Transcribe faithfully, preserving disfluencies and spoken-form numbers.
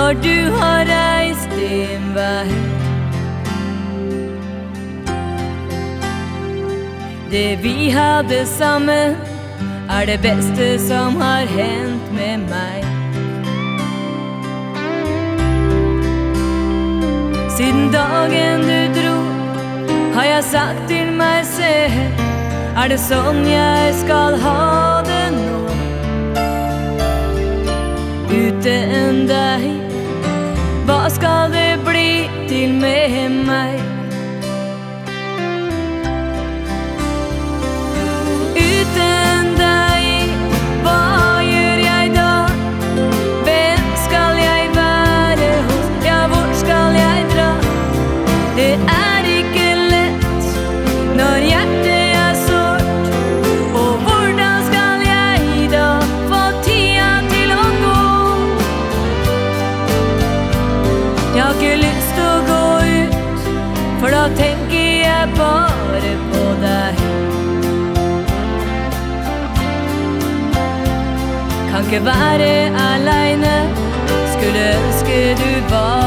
når du har reist din vei. Det vi hadde sammen er det beste som har hendt med meg. Siden dagen du dro har jeg sagt til meg selv, er det sånn jeg skal ha det nå? Uten deg, hva skal det bli til med meg? Uten deg, hva gjør jeg da? Hvem skal jeg være hos? Ja, hvor skal jeg dra? Det er ikke lett når hjertet er sårt. Og hvordan skal jeg da få tida til å gå? Jeg har ikke lyst til å gå ut, for da tenker jeg bare på deg. Kan ikke være alene, skulle ønske du var